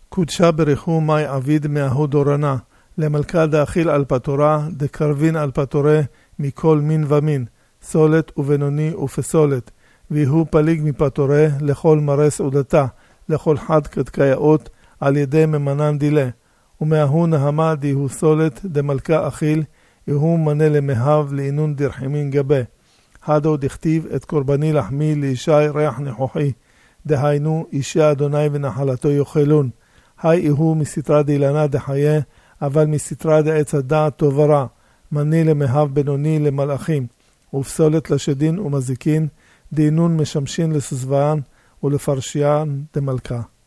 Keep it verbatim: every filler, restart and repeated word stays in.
קודשה בריחו מי עביד מההו דורנה, למלכה דאכיל על פתורה, דקרבין על פתורה, מכל מין ומין, סולת ובינוני ופסולת, ויהו פליג מפתורה, לכל מראה סעודתה, לכל חד קדקייאות, על ידי ממנן דילה, ומההו נהמה דיהו סולת, דמלכה אכיל, יהו מנה למהב לעינון דרחימין גבה. הדו דכתיב את קורבני לחמי לישי ריח נחוחי, דהיינו אישי אדוני ונחלתו יאכלון. היי יהו מסתרה דילנה דחיה, אבל מסתרה דעץ הדעת טוב ורע, מני למהב בינוני למלאכים, ופסולת לשדין ומזיקין, דינון משמשין לסזבען ולפרשיין דמלכה.